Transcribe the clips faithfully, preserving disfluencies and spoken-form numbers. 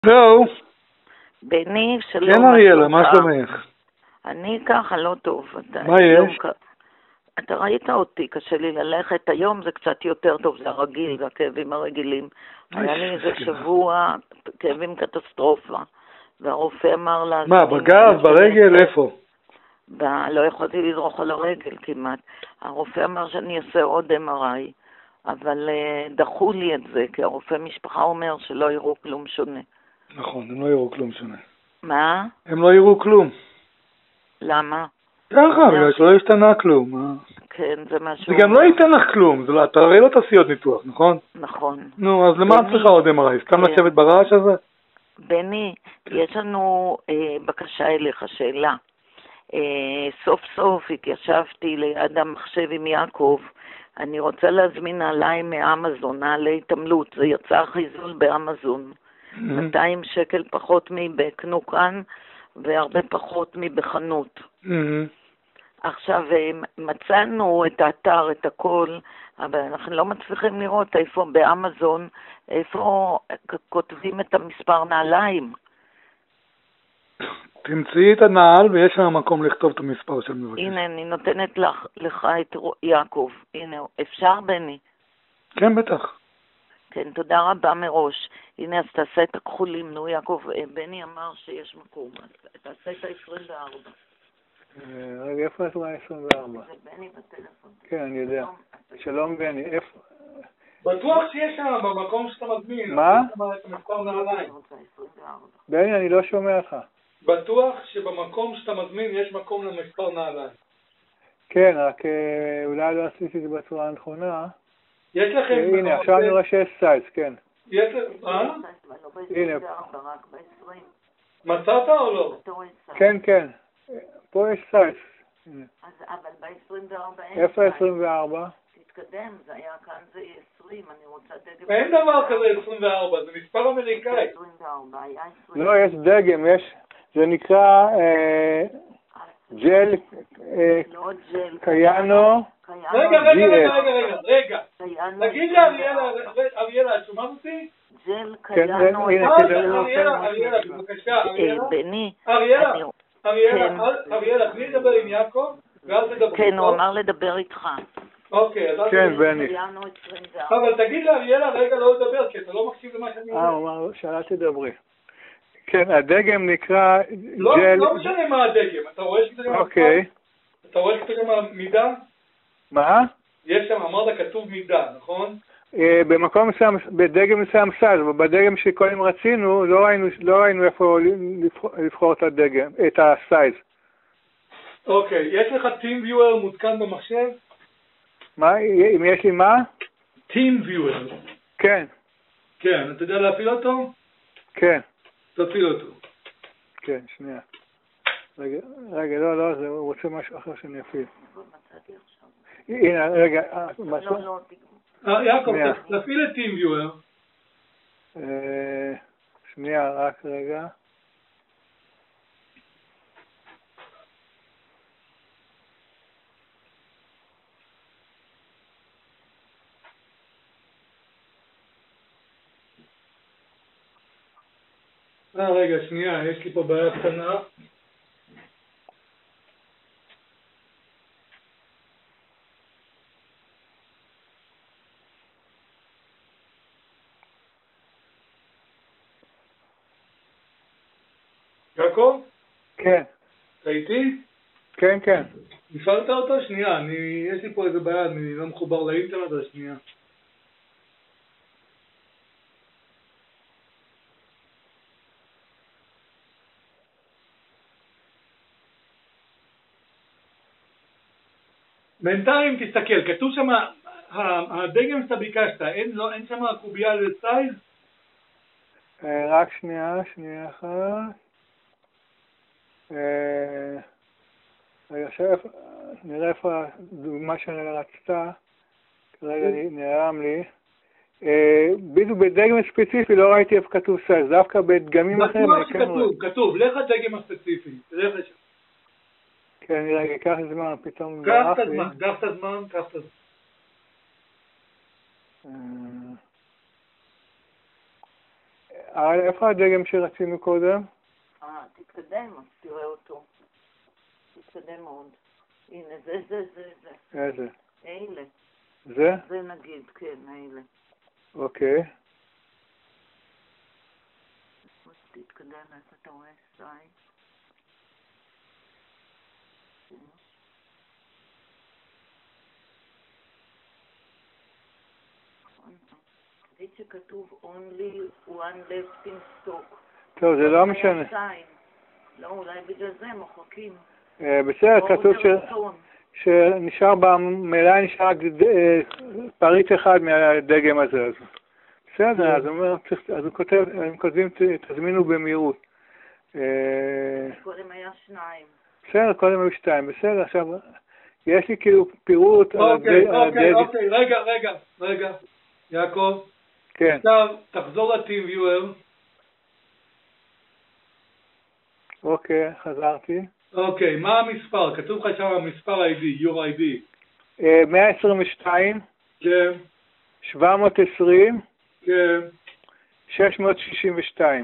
זהו. בני, שלום. כן אריאלה, מה שלומך? אני ככה לא טוב. מה יש? אתה ראית אותי, קשה לי ללכת, היום זה קצת יותר טוב, זה הרגיל, זה הכאבים הרגילים. היה לי איזה שבוע, כאבים קטסטרופה, והרופא אמר לה... מה, בגב, ברגל, איפה? ב... לא יכולתי לדרוך על הרגל כמעט. הרופא אמר שאני אעשה עוד אם אר איי, אבל uh, דחו לי את זה, כי הרופא משפחה אומר שלא יראו כלום שונה. נכון, הם לא יראו כלום שונה. מה? הם לא יראו כלום. למה? ככה, בגלל שלא השתנה כלום. כן, זה משהו... זה גם לא ייתן לך כלום, לא, אתה הרי לא תעשי עוד ניתוח, נכון? נכון. נו, אז למה את צריכה עוד אם אר איי? סתם לשבת ברעש הזה? בני, יש לנו אה, בקשה אליך, שאלה. אה, סוף סוף התיישבתי ליד המחשב עם יעקב, אני רוצה להזמין נעליים מאמזון, נעלי התעמלות, זה יצא הכי זול באמזון. מאתיים שקל פחות מבקנו כאן, והרבה פחות מבחנות. עכשיו, מצאנו את האתר, את הכל, אבל אנחנו לא מצליחים לראות איפה באמזון, איפה כותבים את המספר נעליים. תמצאי את הנעל ויש שם מקום לכתוב את המספר של מבקש. הנה, אני נותנת לך, לך את יעקב. הנה, אפשר בני? כן, בטח. כן, תודה רבה מראש. הנה, אז תעשה את הכחולים. נו, יעקב, בני אמר שיש מקום. אז תעשה את ה-עשרים וארבע. רגע, איפה את רואה עשרים וארבע? זה בני בטלפון. כן, אני יודע. שלום בני, איפה? בטוח שיש שם במקום שאתה מזמין. מה? נעליים. בני, אני לא שומע לך. בטוח שבמקום שאתה מזמין יש מקום למספר נעליים. כן, רק אולי לא עשיתי את זה בצורה הנכונה. יש לכם... הנה, עכשיו אני רואה שיש סייז, כן. יש לכם... אה? הנה. מצאת או לא? כן, כן. פה יש סייז. אבל ב-עשרים וארבע אין. איפה עשרים וארבע? תתקדם, זה היה כאן זה עשרים, אני רוצה דגם. אין דבר כזה עשרים וארבע, זה מספר אמריקאי. עשרים וארבע, היה עשרים. לא, יש דגם, יש... זה נקרא ג'ל... לא ג'ל. קיינו. רגע, רגע, רגע, רגע, רגע. תגיד לאריאלה, אריאלה, את שומעת אותי? ג'ל קיינו. אריאלה, אריאלה, בבקשה, אריאלה. בני. אריאלה, אריאלה, אריאלה, תני לדבר עם יעקב, ואז תדבר. כן, הוא אמר לדבר איתך. אוקיי, אז... כן, בני. אבל תגיד לאריאלה רגע לא לדבר, כי אתה לא מקשיב למה שאני אומר. אה, הוא אמר, שאלה תדברי. כן, הדגם נקרא ג'ל... לא משנה מה הדגם, אתה רואה שזה גם... אוקיי. אתה רואה שזה גם המידה? מה? יש שם, אמרת, כתוב מידה, נכון? במקום מסוים, בדגם מסוים סייז, ובדגם שקודם רצינו, לא ראינו, לא ראינו איפה לבחור את הדגם, את הסייז. אוקיי, יש לך Team Viewer מותקן במחשב? מה? אם יש לי מה? Team Viewer. כן. כן, אתה יודע להפעיל אותו? כן. תפעיל אותו. כן, שנייה. רגע, רגע, לא, לא, זה, הוא רוצה משהו אחר שאני אפעיל. הנה, רגע, משהו? יעקב, תפעיל את Team Viewer. שנייה, רק רגע. אה, רגע, שנייה, יש לי פה בעיה קטנה. יעקב? כן. אתה איתי? כן, כן. הפעלת אותו? שנייה, אני, יש לי פה איזה בעיה, אני לא מחובר לאינטרנט, אז שנייה. בינתיים תסתכל, כתוב שם, הדגם שאתה ביקשת, אין, לא, אין שם קובייה לסייז? רק שנייה, שנייה אחת. רגע, עכשיו נראה איפה הדוגמה שאני רצתה, כרגע נערם לי. בדיוק בדגם ספציפי לא ראיתי איפה כתוב סייז, דווקא בדגמים אחרים. בטוח שכתוב, כתוב, לך הדגם הספציפי, לך שם. כן, רגע, קח את זמן, פתאום... קח את הזמן, קח את הזמן, קח את הזמן. איפה הדגם שרצינו קודם? אה, תתקדם, אז תראה אותו. תתקדם עוד. הנה, זה, זה, זה, זה. איזה? אלה. זה? זה נגיד, כן, אלה. אוקיי. אז תתקדם, איפה אתה רואה סי? תגיד שכתוב only one left in stock. טוב, זה לא משנה. לא, אולי בגלל זה מוחקים. בסדר, כתוב שנשאר במלאי, נשאר פריט אחד מהדגם הזה. בסדר, אז הוא כותב, הם כותבים, תזמינו במהירות. קודם היה שניים. בסדר, קודם היו שתיים. בסדר, עכשיו, יש לי כאילו פירוט על הדגם. אוקיי, אוקיי, רגע, רגע, רגע. יעקב. כן. עכשיו, תחזור לטים ויואר. אוקיי, חזרתי. אוקיי, מה המספר? כתוב לך שם המספר איי די, your איי די. מאה עשרים ושתיים. כן. שבע מאות עשרים. כן. שש מאות שישים ושתיים.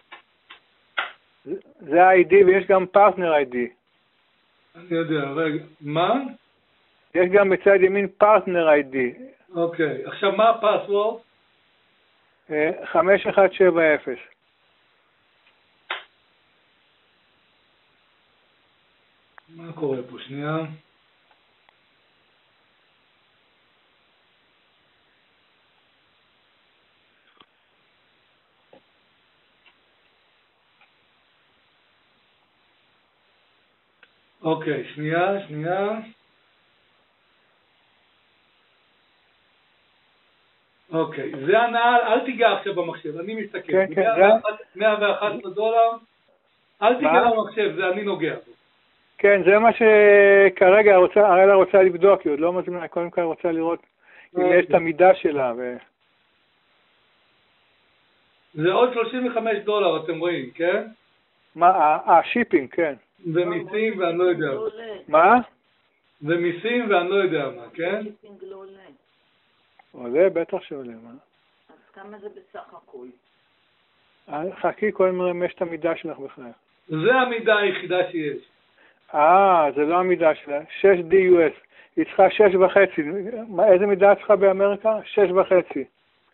זה ה-איי די ויש גם פרטנר איי די. אני יודע, רגע. מה? יש גם בצד ימין פרטנר איי די. אוקיי, עכשיו מה הפסוורד? חמש אחת שבע אפס. מה קורה פה? שנייה. אוקיי, שנייה, שנייה. אוקיי, זה הנעל, אל תיגע עכשיו במחשב, אני מסתכל. כן, כן, מאה ואחת עשרה דולר, אל תיגע במחשב, זה אני נוגע בו. כן, זה מה שכרגע הראלה רוצה לבדוק, היא עוד לא מזמינה, קודם כל רוצה לראות אם יש את המידה שלה. זה עוד שלושים וחמישה דולר, אתם רואים, כן? מה, השיפינג, כן. ומיסים ואני לא יודע. מה? ומיסים ואני לא יודע מה, כן? שיפינג לא עולה. עולה, בטח שעולה, מה? אז כמה זה בסך הכל? חכי, קודם נראה אם יש את המידה שלך בכלל. זה המידה היחידה שיש. אה, זה לא המידה שלה. שש די יו אס. היא צריכה שש וחצי. איזה מידה את צריכה באמריקה? שש וחצי.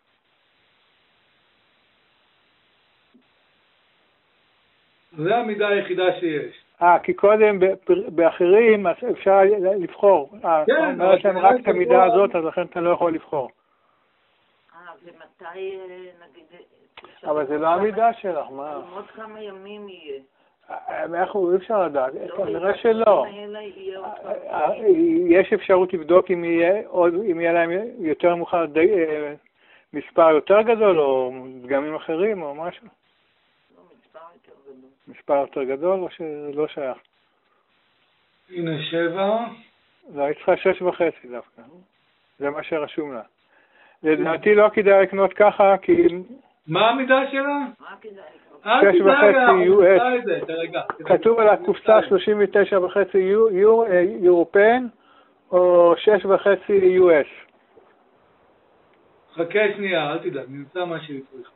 זה המידה היחידה שיש. אה, כי קודם באחרים אפשר לבחור. אה, אתה אומר להם רק את המידה הזאת, אז לכן אתה לא יכול לבחור. אה, ומתי נגיד... אבל זה לא המידה שלך, מה? עוד כמה ימים יהיה. מאיפה, אי אפשר לדעת, נראה שלא. יש אפשרות לבדוק אם יהיה להם יותר מאוחר מספר יותר גדול או דגמים אחרים או משהו. לא, מספר יותר גדול. מספר יותר גדול או שלא שייך? הנה שבע. לא, היא צריכה שש וחצי דווקא. זה מה שרשום לה. לדעתי לא כדאי לקנות ככה כי... מה המידה שלה? מה כדאי לקנות? שש וחצי יו אס. כתוב על הקופסה שלושים ותשע וחצי יורופן או שש וחצי יו אס. חכה שנייה, אל תדאג, נמצא מה שצריך.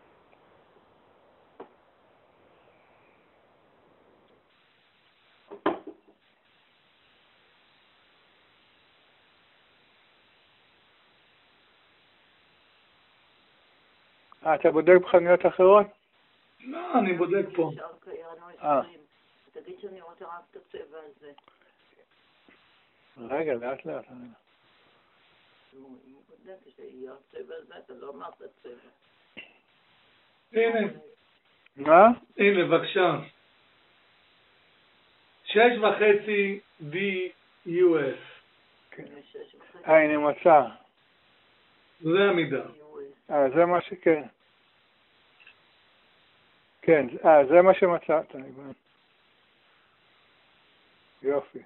אה, אתה בודק בחנויות אחרות? לא, אני בודק פה. אה. תגיד שאני רוצה רק את הצבע הזה. רגע, לאט לאט. אם הוא בודק שיהיה הצבע הזה, אתה לא אמרת צבע. הנה. מה? הנה, בבקשה. שש וחצי די יו אס. אה, הנה מצא. זה המידה. אה, זה מה שכן. כן, אה, זה מה שמצאת. יופי.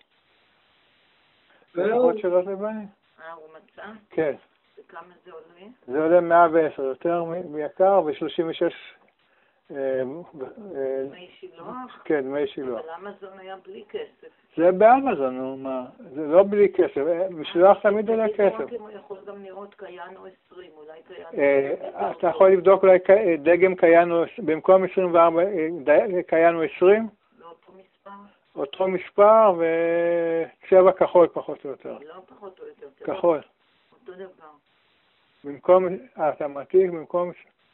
לפחות שלא זה בני? אה, הוא מצא? כן. וכמה זה עולה? זה עולה מאה ועשר, יותר מיקר, ו-שלושים ושש דמי שילוח? כן, דמי שילוח. אבל אמזון היה בלי כסף. זה באמזון, נו, מה? זה לא בלי כסף, משלוח תמיד עולה כסף. הוא יכול גם לראות קיינו עשרים, אולי קיינו עשרים. אתה יכול לבדוק אולי דגם קיינו, במקום עשרים וארבע, קיינו עשרים? לא אותו מספר? אותו מספר וצבע כחול פחות או יותר. לא פחות או יותר. כחול. אותו דבר. במקום, אה, אתה מעתיק במקום...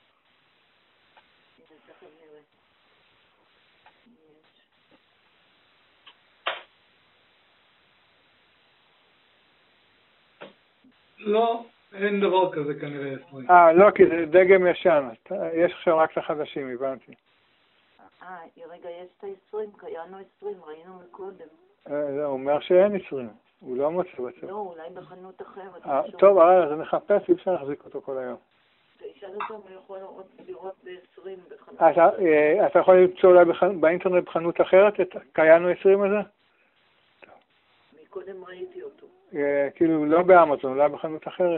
לא, אין דבר כזה כנראה עשרים. אה, לא, כי זה דגם ישן. יש עכשיו רק את החדשים, הבנתי. אה, רגע, יש את ה-עשרים, קיינו עשרים, ראינו מקודם. הוא אומר שאין עשרים, הוא לא מוצא בצבע. לא, אולי בחנות אחרת. טוב, אז אני מחפש, אי אפשר להחזיק אותו כל היום. תשאל אותו, הוא יכול לראות ב-עשרים בחנות. אתה יכול למצוא אולי באינטרנט בחנות אחרת את קיינו עשרים הזה? מקודם ראיתי אותו. כאילו לא באמזון, אולי בחנות אחרת.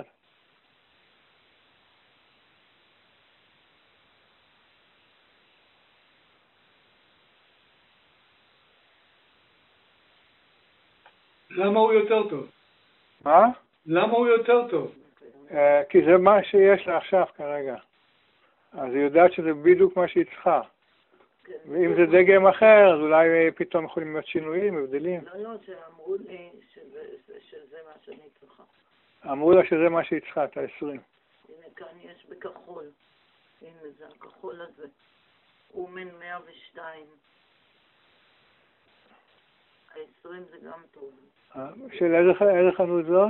למה הוא יותר טוב? מה? למה הוא יותר טוב? כי זה מה שיש לה עכשיו כרגע. אז היא יודעת שזה בדיוק מה שהיא צריכה. ואם זה דגם אחר, אז אולי פתאום יכולים להיות שינויים, הבדלים. לא, לא, שאמרו לי שזה מה שאני צריכה. אמרו לה שזה מה שהיא צריכה, את ה-עשרים. הנה, כאן יש בכחול. הנה, זה הכחול הזה. אומן מאה ושתיים. ה-עשרים זה גם טוב. של איזה חנות זאת?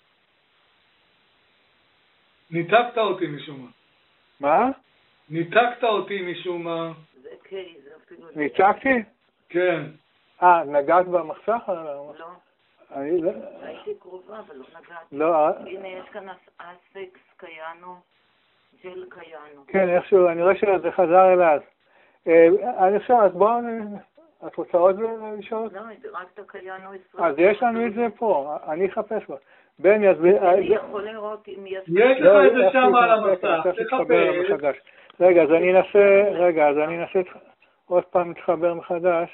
ניתקת אותי משום מה. מה? ניתקת אותי משום מה. זה קיי, זה אפילו... ניתקתי? כן. אה, נגעת במחסך? לא. אני לא... הייתי קרובה, אבל לא נגעתי. לא. הנה, יש כאן אספקס קיינו, ג'ל קיינו. כן, איכשהו, אני רואה שזה חזר אליי. אני חושב, אז בואו... את רוצה עוד לשאול? לא, זה רק את הקיינו עשרים. אז יש לנו את זה פה, אני אחפש בה. בני, אז... אני יכול לראות אם יש... יש לך את זה שם על המסך, תחפש. רגע, אז אני אנסה, רגע, אז אני אנסה עוד פעם להתחבר מחדש.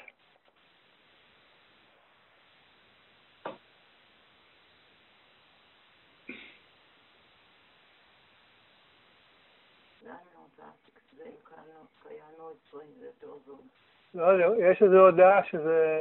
לא, יש איזו הודעה שזה...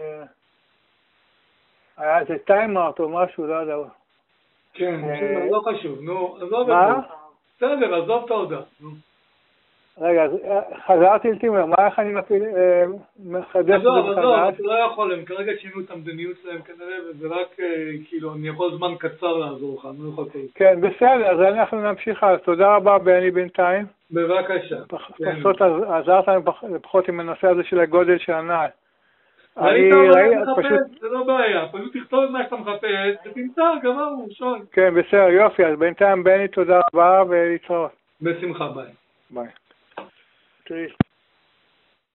היה איזה טיימאוט או משהו, לא יודע. כן, לא חשוב, נו, עזוב את זה. מה? בסדר, עזוב את ההודעה. רגע, אז חזרתי לטימר, מה איך אני מפעיל, מחדש את זה מחדש? עזוב, עזוב, אתה לא יכול, הם כרגע שינו את המדיניות שלהם כנראה, וזה רק, כאילו, אני יכול זמן קצר לעזור לך, אני לא יכול כל... כן, בסדר, אז אנחנו נמשיך הלאה. תודה רבה, בני, בינתיים. בבקשה. פחות עזרת לנו לפחות עם הנושא הזה של הגודל של הנעל. ראית מה אתה מחפש? זה לא בעיה, פשוט תכתוב את מה שאתה מחפש, ותמצא, גמרנו, שון. כן, בסדר, יופי, אז בינתיים בני, תודה רבה ולהתראות. בשמחה, ביי. ביי.